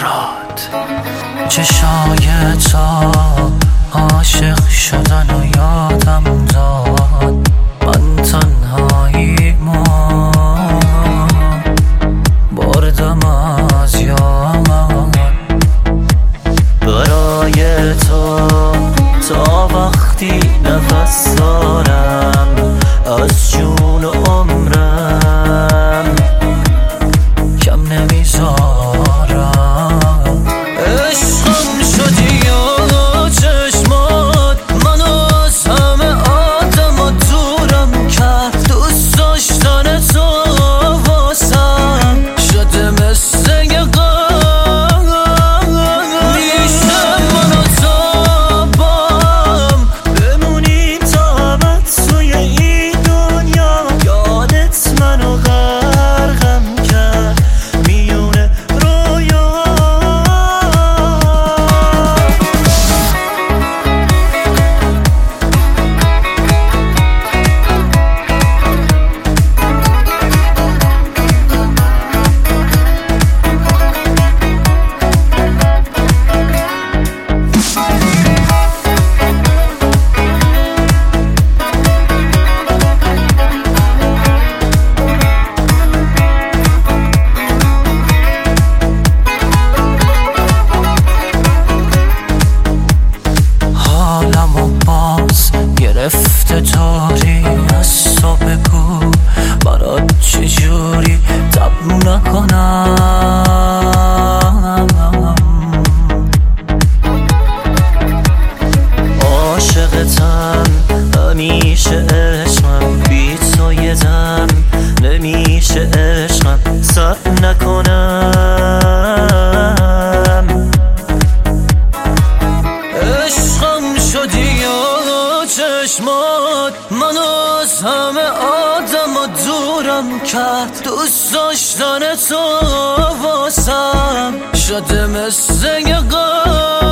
برات چشای تا عاشق شدن و یادم داد من تنهاییمو بردم از یاد برای تو تا وقتی نفس دارم از جون و عمرم کم نمیذارم عشقم شدی و چشمات منو از همه آدم و دورم کرد دوست داشتن تو واسم شده مثل یه غم میشه من و تو بام بمونیم تا ابد توی این دنیا یادت منو غرقم کرد میونه رویا حالمو باز گرفته طوری از تو بگو برات چجوری تب نکنم عاشقتم همیشه عشقم بی تو یه دم نمیشه عشقم سر نکنم عشقم شدی و چشمات منو از همه آدم و دورم کرد دوست داشتن تو واسم شده مثل یه غم